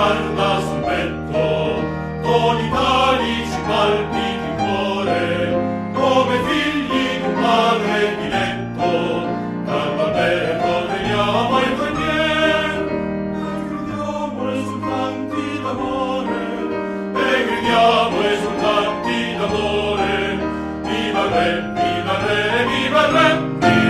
guarda sul petto, con i talici palpiti il cuore, come figli d'un padre diletto. Carlo Alberto veniamo ai tuoi piedi, e gridiamo esultanti d'amore, e gridiamo esultanti d'amore. Viva il re, viva il re, viva il re!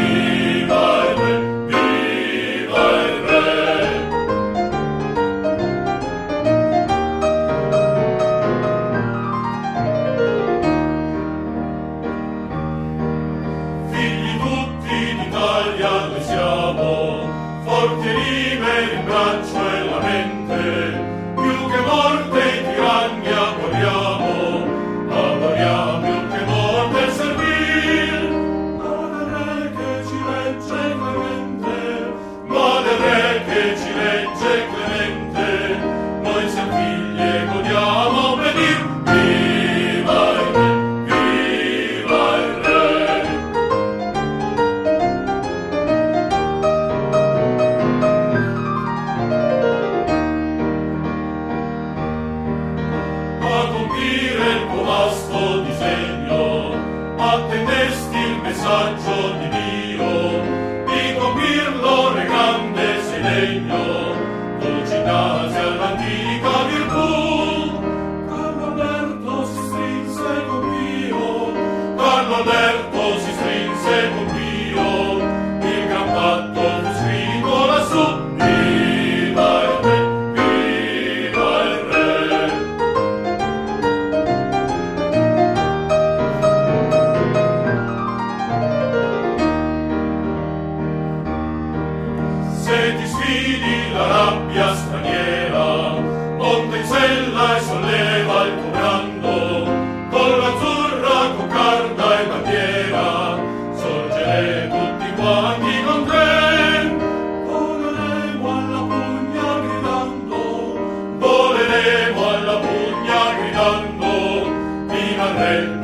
Noi siamo forti e liberi il braccio e la mente, più che morte i tiranni abboriamo più che morte il servil. Ma del re che ci legge clemente, ma del re che ci legge clemente, noi siamo figli e godiamo obbedir. Viva il re! Il tuo vasto disegno, attendesti il messaggio di Dio, di compirlo recante sei degno, tu ci innalzi all'antica virtù. Carlo Alberto si strinse con Dio, Carlo Alberto si strinse con Dio, il gran patto fu scritto lassù. Viva il re! Viva il re! Se ti sfidi la rabbia straniera, monta in sella e solleva il tuo brando, con l'azzurra coccarda e bandiera, sorgere tutti quanti con te. Voleremo alla pugna gridando, voleremo alla pugna gridando, viva il re!